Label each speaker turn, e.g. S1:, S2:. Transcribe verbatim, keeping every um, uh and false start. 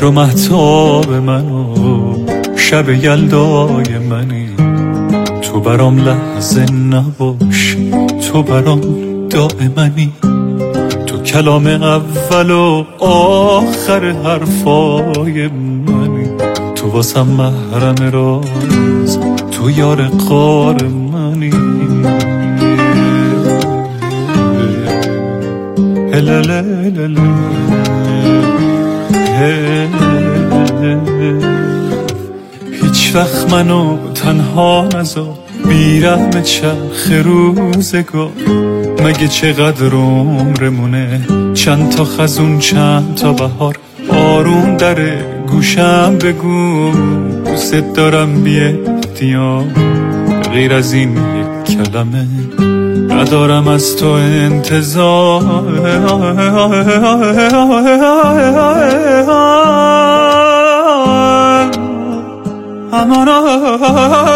S1: مهر و مهتاب منو شب یلدای منی، تو برام لحظه نباش، تو برام دائمنی، تو کلام اول و آخر حرفای منی، تو واسم محرم راز، تو یار غار منی. هیچ وقت منو تنها نذار، بیرحم چرخ روزگار، مگه چقدر عمرمونه، چند تا خزون چند تا بهار، آروم در گوشم بگو دوست دارم بی اختیار، غیر از این یک کلمه ندارم از تو انتظار. امانا